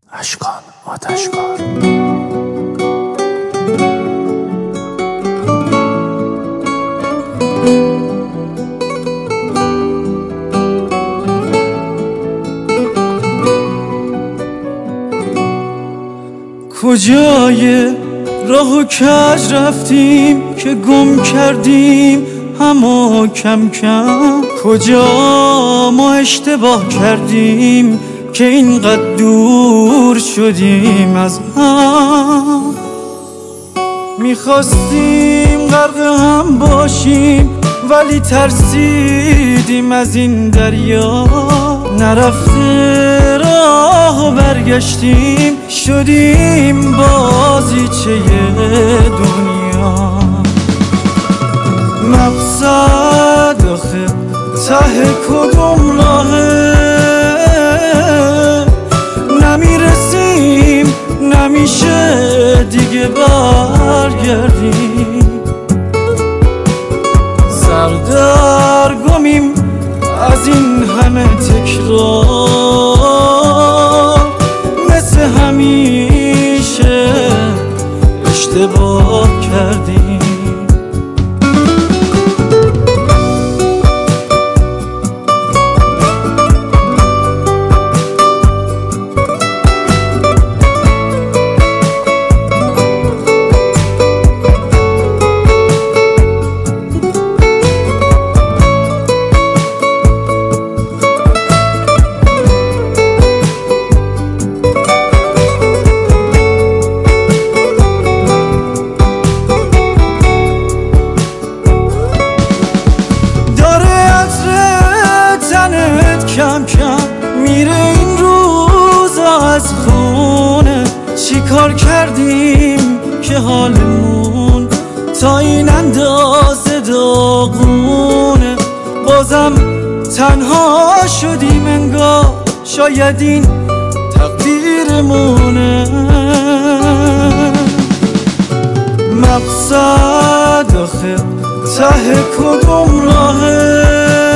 اشکان آتشکار. کجای راه و کج رفتیم که گم کردیم همو کم کم؟ کجا ما اشتباه کردیم که اینقدر دور شدیم از هم؟ میخواستیم غرق هم باشیم ولی ترسیدیم از این دریا. نرفته راه و برگشتیم شدیم بازیچه دنیا. مقصد آخه ته کدوم راهه؟ نمیرسیم نمیشه دیگه برگردیم. سردرگمیم از این همه تکرار، مثل همیشه اشتباه کردیم. کم کم میره این روزا از خونه. چی کار کردیم که حالمون تا این اندازه داغونه؟ بازم تنها شدیم انگار، شاید این تقدیرمونه. مقصد آخه ته کدوم راهه؟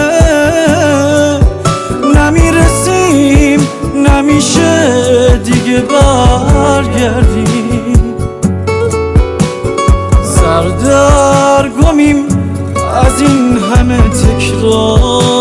نمیرسیم نمیشه دیگه برگردیم. سردرگمیم از این همه تکرار،